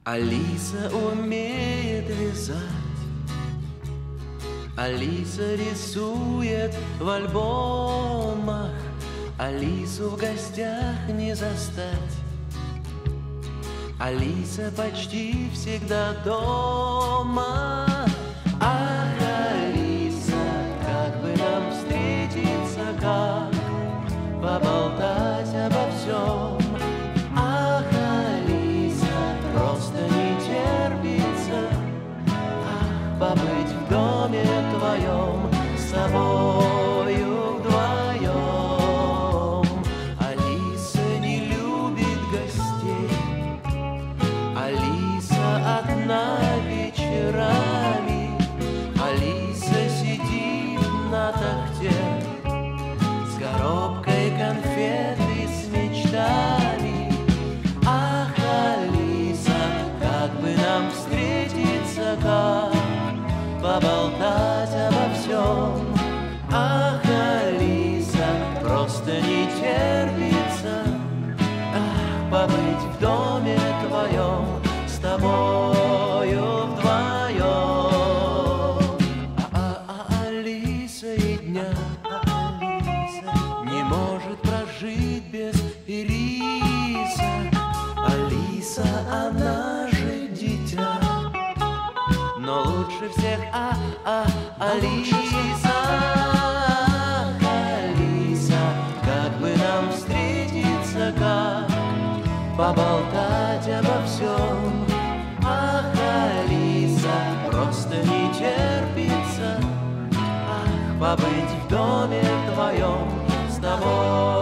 Алиса умеет вязать, Алиса рисует в альбомах, Алису в гостях не застать. Алиса почти всегда дома. Ах, Алиса, как бы нам встретиться, как поболтать обо всем. Ах, Алиса, просто не терпится, ах, побыть в доме твоем с тобою вдвоем. Алиса не любит гостей, Алиса одна вечерами, Алиса сидит на тахте с коробкой конфет и с мечтами. Ах, Алиса, как бы нам встретиться, как поболтать обо всем. Ах, Алиса, просто не терпится, ах, побыть в доме твоем с тобою вдвоем. Алиса и дня не может прожить без ириса. Алиса, она же дитя, но лучше всех Алиса. Алиса, как бы нам встретиться, как поболтать обо всем. Ах, Алиса, просто не терпится, ах, побыть в доме твоем с тобой.